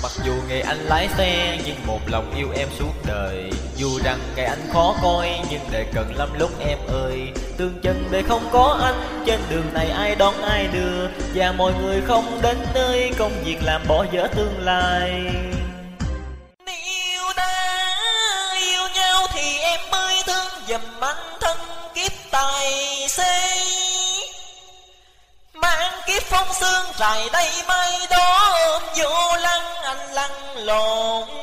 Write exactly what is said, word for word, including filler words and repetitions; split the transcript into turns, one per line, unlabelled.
Mặc dù ngày anh lái xe nhưng một lòng yêu em suốt đời. Dù rằng ngày anh khó coi nhưng đời cần lắm lúc em ơi. Tương chân để không có anh, trên đường này ai đón ai đưa, và mọi người không đến nơi, công việc làm bỏ dở tương lai.
Yêu đã yêu nhau thì em mới thương giùm anh thân kiếp tài xế. Mang kiếp phong sương trải đây mai đó ôm vô lăng anh lăn lộn